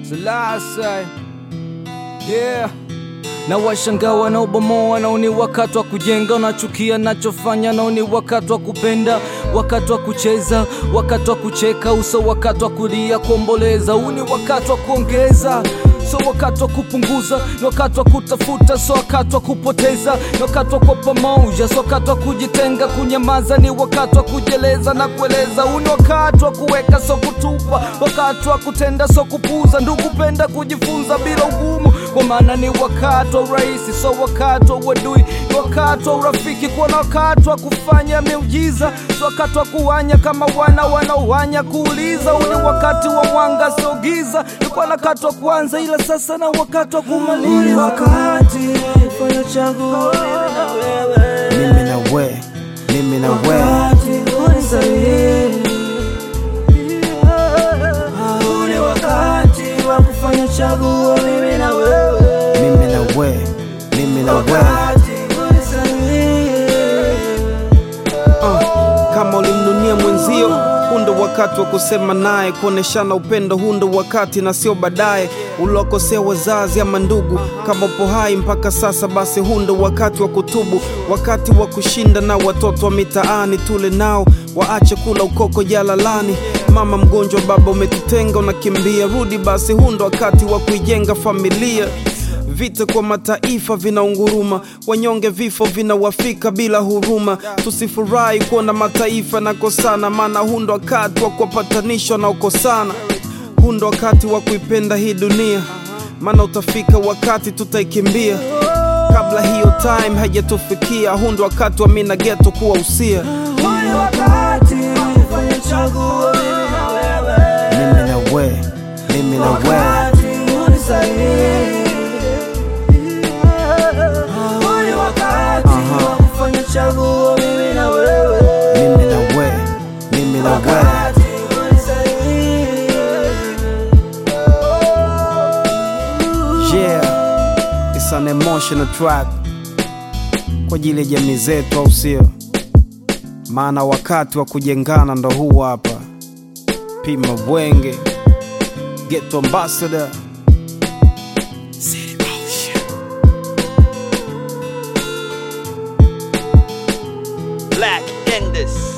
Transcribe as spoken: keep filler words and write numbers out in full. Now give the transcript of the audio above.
Selassie, yeah. Na washangaa wanaobomoa, nao ni wakati wa kujenga. Unachukia nachofanya, nao ni wakati wa kupenda. Wakati wa kucheza, wakati wa kucheka. Uso wakati wa kulia, kuomboleza. Huu ni wakati wa kuongeza, so wakati wa kupunguza. Ni wakati wa kutafuta, so wakati wa kupoteza. Ni wakati wa kwa pamoja, so wakati wa kujitenga. Kunyamaza ni wakati wa kujeleza na kueleza. Huu ni wakati wa kuweka, so kutupa. Wakati wa kutenda, so kupuza. Ndugu penda kujifunza bila ugumu, kwa maana ni wakati wa urahisi, so wakati wa uadui. Ni wakati wa urafiki, kwa na wakati wa kufanya miujiza. So wakati wa kuwanya kama wana wanaowanya kuuliza. Huu ni wakati wa mwanga, so giza. Ni kwa wakati wa kuanza, ila sasa na wakati wa kumaliza. Uli wakati fanya chaguo mimi na wewe, mimi na wewe, wakati unisaidie. Uli wakati wa kufanya chaguo mimi na wewe, mimi na wewe, mimi na wewe, wakati unisaidie. uh, Kama ulimnunia mwenzio, hundo wakati wa kusema naye, kuoneshana upendo. Hundo wakati na sio baadaye. Ulokosea wazazi ama ndugu, kama upo hai mpaka sasa, basi hundo wakati wa kutubu. Wakati wa kushinda na watoto wa mitaani, tule nao waache kula ukoko jalalani. Mama mgonjwa, baba umetutenga, unakimbia, rudi basi. Hundo wakati wa kuijenga familia. Vita kwa mataifa vinaunguruma, wanyonge vifo vinawafika bila huruma. Tusifurahi kuona mataifa na kosana, maana hundo wakati wa kuwapatanisha na ukosana. Hundo wakati wa kuipenda hii dunia, maana utafika wakati tutaikimbia. Kabla hiyo time haijatufikia, hundo wakati wa mina ghetto kuwa usia. Uli wakati fanya chaguo mimi na wewe, mimi na wewe, mimi na wewe, wakati unisaidie. Uli wakati wa kufanya chaguo mimi na wewe, mimi na wewe, mimi na wewe, wakati unisaidie. Yeah, it's an emotional track kwa ajili ya jamii zetu, au sio? Maana wakati wa kujengana ndo huu hapa. Pima Bwenge, Ghetto Ambassador, City Motion, Black Enders.